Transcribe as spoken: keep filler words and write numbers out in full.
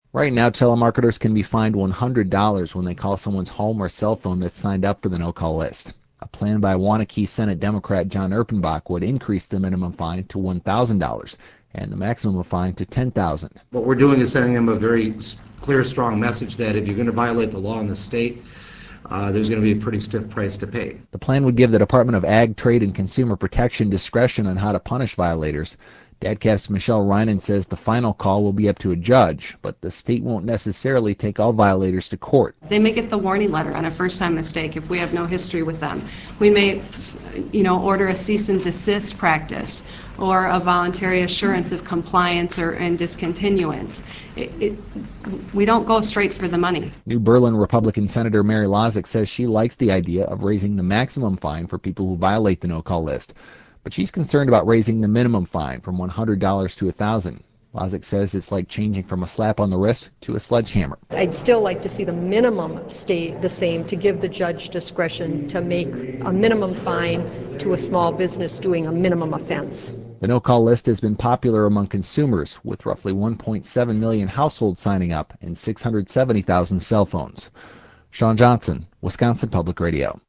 Right now, telemarketers can be fined one hundred dollars when they call someone's home or cell phone that's signed up for the no-call list. A plan by Waunakee Senate Democrat John Erpenbach would increase the minimum fine to one thousand dollars and the maximum fine to ten thousand dollars. What we're doing is sending them a very clear, strong message that if you're going to violate the law in the state, uh, there's going to be a pretty stiff price to pay. The plan would give the Department of Ag, Trade, and Consumer Protection discretion on how to punish violators. DADCAP's Michelle Reinen says the final call will be up to a judge, but the state won't necessarily take all violators to court. They may get the warning letter on a first-time mistake if we have no history with them. We may, you know, order a cease and desist practice or a voluntary assurance of compliance or and discontinuance. It, it, we don't go straight for the money. New Berlin Republican Senator Mary Lozick says she likes the idea of raising the maximum fine for people who violate the no-call list, but she's concerned about raising the minimum fine from one hundred dollars to one thousand dollars. Lozick says it's like changing from a slap on the wrist to a sledgehammer. I'd still like to see the minimum stay the same to give the judge discretion to make a minimum fine to a small business doing a minimum offense. The no-call list has been popular among consumers, with roughly one point seven million households signing up and six hundred seventy thousand cell phones. Sean Johnson, Wisconsin Public Radio.